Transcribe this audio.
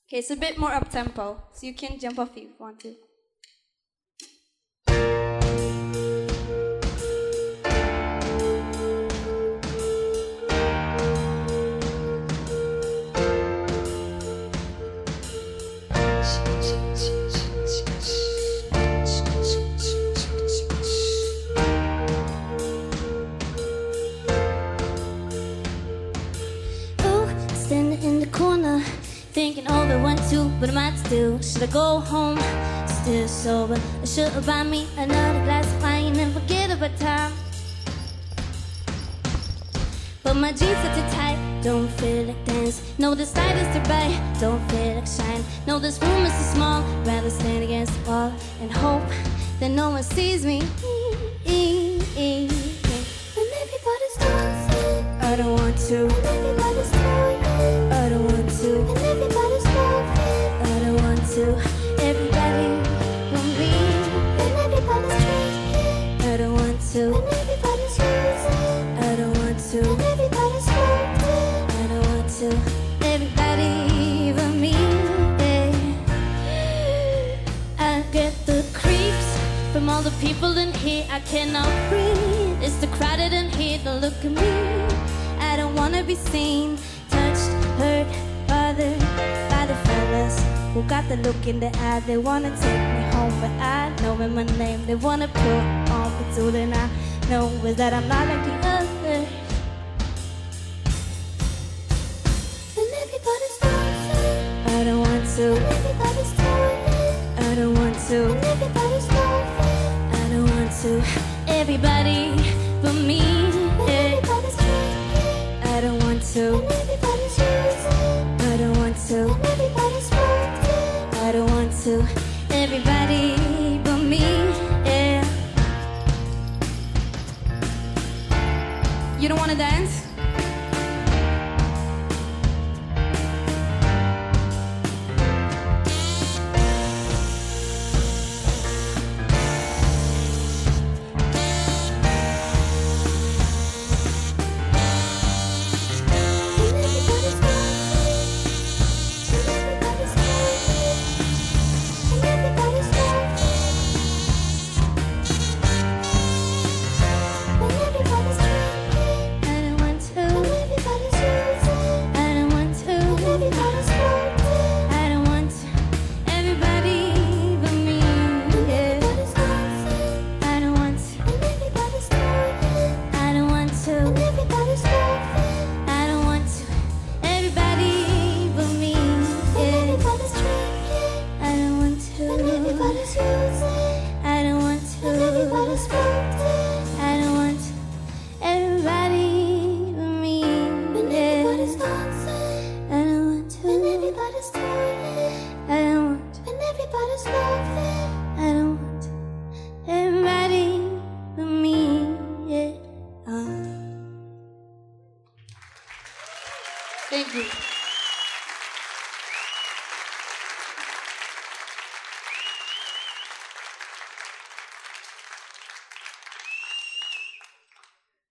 Okay, it's a bit more up tempo, so you can jump off if you want to. Standing in the corner, thinking over 1, 2, what am I to do? Should I go home, still sober? Or should I buy me another glass of wine and forget about time? But my jeans are too tight, don't feel like dance. No, this light is too bright, don't feel like shine. No, this room is too small, rather stand against the wall and hope that no one sees me. When everybody's dancing, I don't want to. When everybody's talking, I don't want to. When everybody's laughing, I don't want to. Everybody but me. When everybody's drinking, I don't want to. When everybody's losing, I don't want to. When everybody's hoping, I don't want to. Everybody but me. I get the creeps from all the people in here. I cannot breathe. It's the crowded in here. Don't look at me. I don't wanna be seen, touched, hurt, bothered by the fellas who got the look in the eye. They wanna take me home, but I know in my name. They wanna put on the tool, and I know is that I'm not like the others. And everybody's dancing, I don't want to. And everybody's talking, I don't want to. And everybody's laughing, I don't want to. Everybody but me. Everybody's drinking, I don't want to. And everybody's using, I don't want to. And everybody's working, I don't want to. Everybody but me, yeah. You don't want to dance? Thank you.